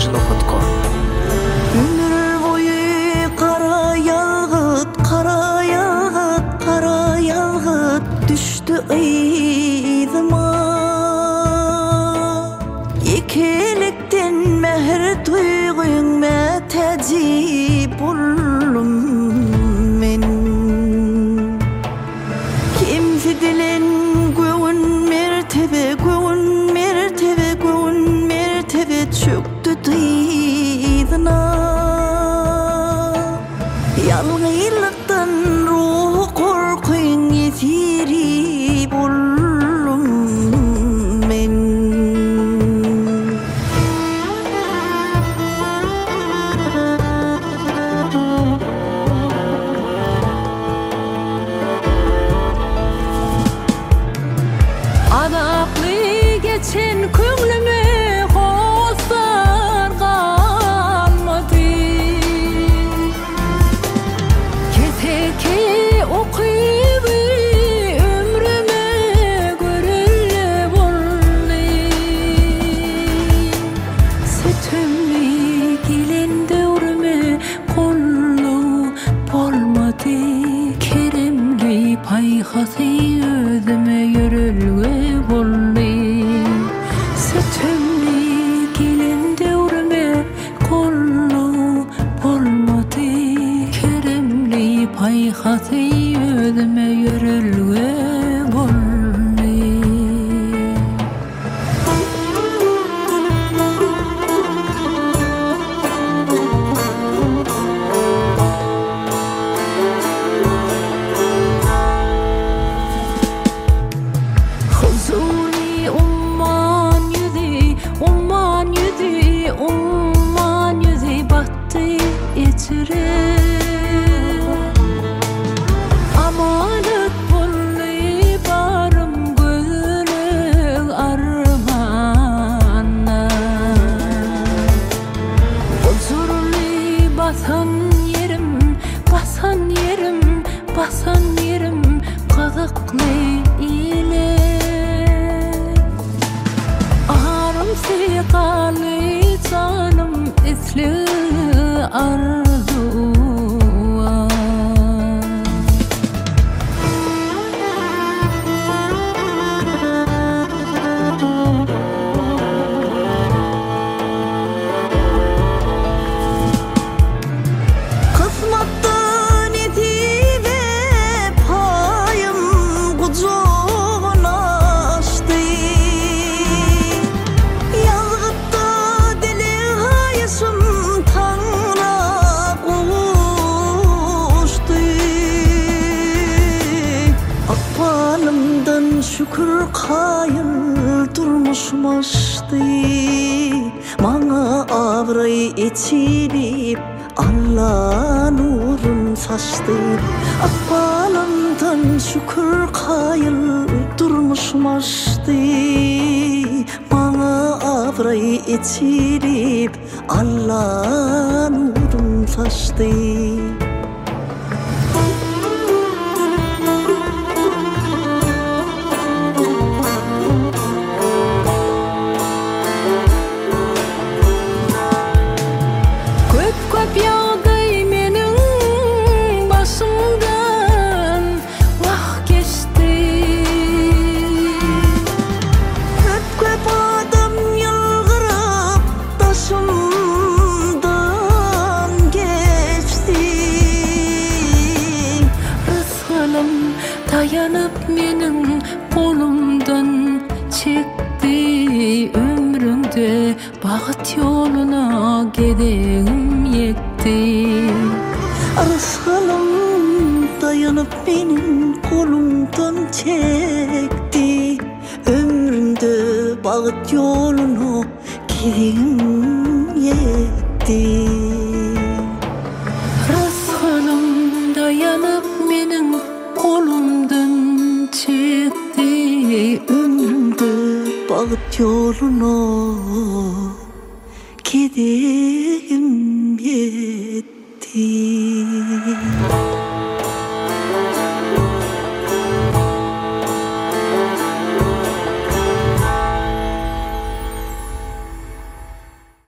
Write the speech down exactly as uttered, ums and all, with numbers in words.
жыл окутко. Ömür boyu kara yağıt, kara yağıt, kara yağıt düştü ıydıma. Yekelikten mehr duyğunma tecib boldum men. Kimse dilen göğün mertebe, göğün mertebe, göğün mertebe çöktü dıydına. Yalgıylıktan ruhu korkun yetiri boldum men. Adaklı geçen köңlüme hostar kalmadı. Keteke okuyup ömrüme görülle boldy. Sütümlü gelen dövrüme kollu bolmadı. Keremli payhası özüme yürülge boldy. Sütümlü gelen dövrüme kollu bolmadı. Keremli payhası özüme yürülge boldy. Huzuri umman yüzü, umman yüzü, umman yüzü battı içire. Amanet bolly barım gözlük armana. Huzurli basan yerim, basan yerim, basan yerim kazaklı ile. Ağrım siqalı canım isli arzuwa. Kısmattan etibe payım kucağına açtı. Yazgıtta deli hayışım tanrına kuştu. Akbalımdan şükür kayıl durmuşum açtı. Bana avray içilip Allah nurun saçtı. Akbalımdan şükür kayıl durmuşum açtı. Bana avray içilip Allah nurun saçtı. Köp köp yağdı menin başımdan, vah geçti. Köp köp adam yılgırıp taşımdan geçti. Rızkım dayanıp menin kolumdan çekti. Ömrümde bağıt yoluna gideyim yetti. Rızkım dayanıp benim kolumdan çekti. Ömrümde bağıt yolunu gideyim yetti. Rızkım dayanıp menin kolumdan çekti. Ömrümde bağıt yolunu gideyim yetti.